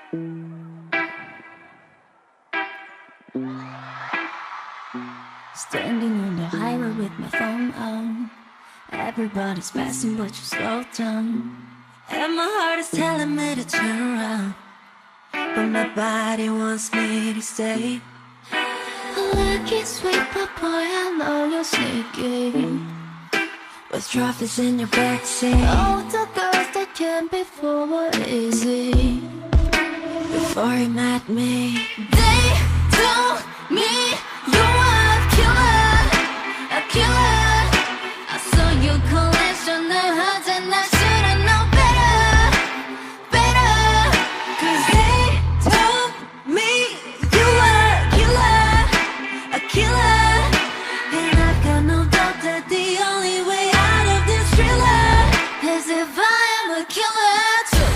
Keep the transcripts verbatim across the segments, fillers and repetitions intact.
Standing on the highway with my phone on. Everybody's passing but you slow down. And my heart is telling me to turn around, but my body wants me to stay. Lucky sweet, but boy, I know you're sneaky, with trophies in your backseat. All the girls that came before were easy, before you met me. They told me you were a killer, a killer. I saw your collection of hearts and I should've known better, better. Cause they told me you were a killer, a killer. And I've got no doubt that the only way out of this thriller is if I am a killer too.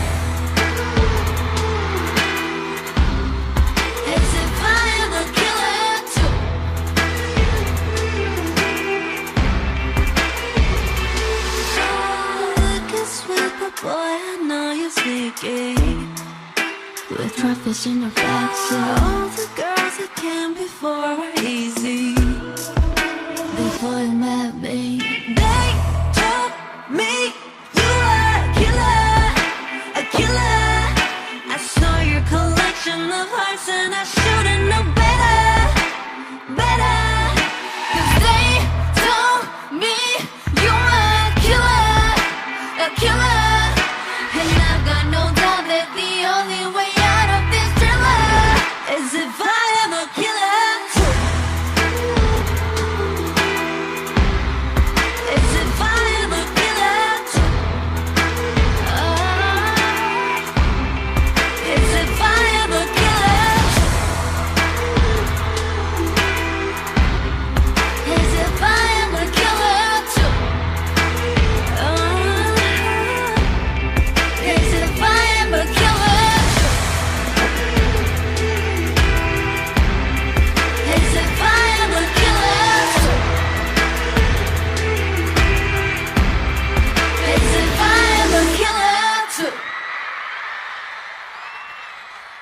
Is if I am a killer too. Look at sweet, but boy, I know you're sneaky, with trophies in your backseat. All the girls that came before were easy, before you met me. They told me you were a killer, a killer. I saw your collection of hearts and I